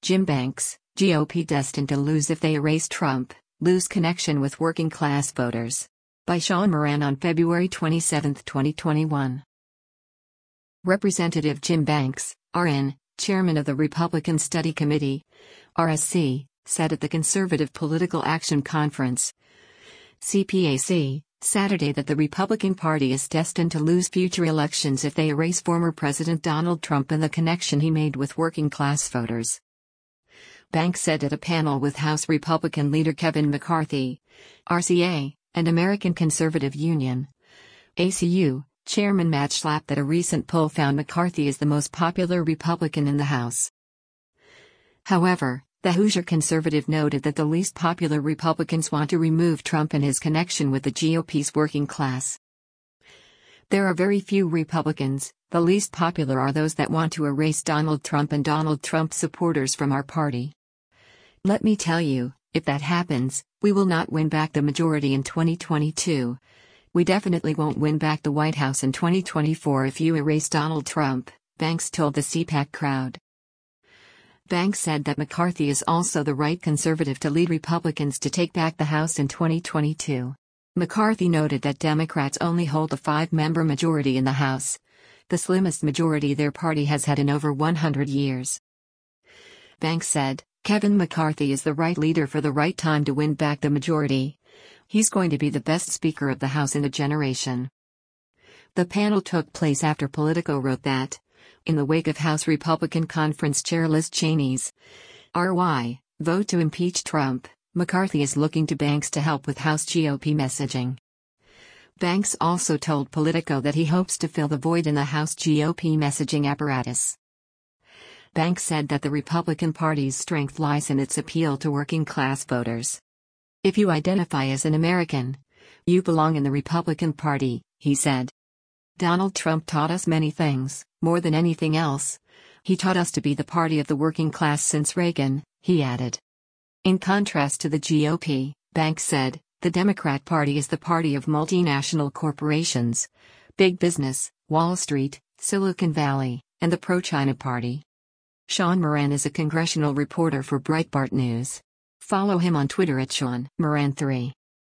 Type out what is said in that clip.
Jim Banks, GOP destined to lose if they erase Trump, lose connection with working class voters. By Sean Moran on February 27, 2021. Representative Jim Banks, RN, chairman of the Republican Study Committee, RSC, said at the Conservative Political Action Conference, CPAC, Saturday that the Republican Party is destined to lose future elections if they erase former President Donald Trump and the connection he made with working class voters. Banks said at a panel with House Republican leader Kevin McCarthy, RCA, and American Conservative Union, ACU, Chairman Matt Schlapp that a recent poll found McCarthy as the most popular Republican in the House. However, the Hoosier conservative noted that the least popular Republicans want to remove Trump and his connection with the GOP's working class. There are very few Republicans, the least popular are those that want to erase Donald Trump and Donald Trump supporters from our party. Let me tell you, if that happens, we will not win back the majority in 2022. We definitely won't win back the White House in 2024 if you erase Donald Trump, Banks told the CPAC crowd. Banks said that McCarthy is also the right conservative to lead Republicans to take back the House in 2022. McCarthy noted that Democrats only hold a 5-member majority in the House, the slimmest majority their party has had in over 100 years. Banks said, Kevin McCarthy is the right leader for the right time to win back the majority. He's going to be the best Speaker of the House in a generation. The panel took place after Politico wrote that, in the wake of House Republican Conference Chair Liz Cheney's RY vote to impeach Trump, McCarthy is looking to Banks to help with House GOP messaging. Banks also told Politico that he hopes to fill the void in the House GOP messaging apparatus. Banks said that the Republican Party's strength lies in its appeal to working-class voters. If you identify as an American, you belong in the Republican Party, he said. Donald Trump taught us many things, more than anything else. He taught us to be the party of the working class since Reagan, he added. In contrast to the GOP, Banks said, the Democrat Party is the party of multinational corporations, big business, Wall Street, Silicon Valley, and the pro-China Party. Sean Moran is a congressional reporter for Breitbart News. Follow him on Twitter at Sean Moran 3.